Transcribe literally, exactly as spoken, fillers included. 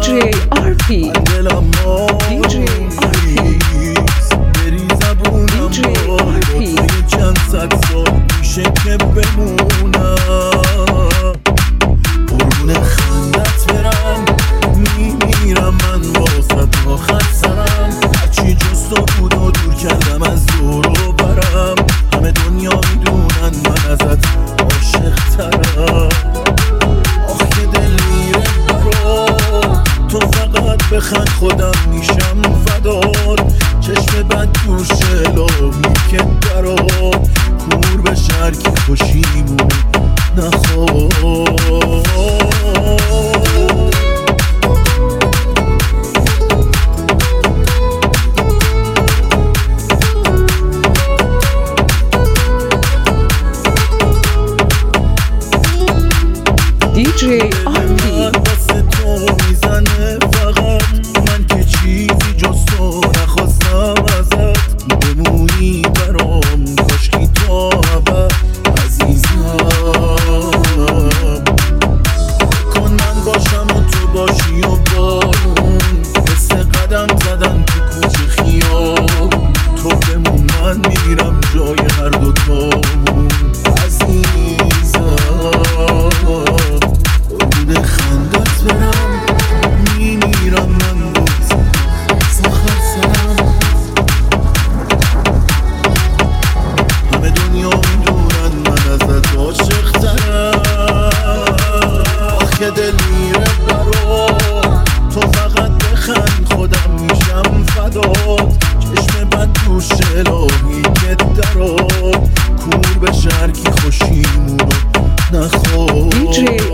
دیجی آر پی دلم دیجی آر پی بری زبونم دیجی با آر پی توی چند صد سال میشه که بمونم قربون خندت برم میمیرم من واسه تا خط سرم هرچی جز تو بود و دور کردم از دور و برم همه دنیا میدونن من ازت عاشق ترم آخ که دل میره برا تو فقط بخند خودم میشم فدات چشم بد دور شلومی که درا کور به شرکی خوشیمون نخواد دیجی آر پی دست تو میزنه فقط من که چیزی جز تو نخواستم ازت بمونی برام کاشکی تا ابد عزیزم کن من باشم و تو باشی و بارون مثل قدم زدن تو کوچه خیام تو بمون من میرم جای هر دوتامون عزیزم قربون خندت برم میمیرم من بود سخر سرم همه دنیا میدونن من ازت عاشق ترم آخ که دل میره برا تو فقط بخند خودم میشم فدات چشم بد دوش الهی که درا کور به شرکی خوشیمونو نخواد دیجی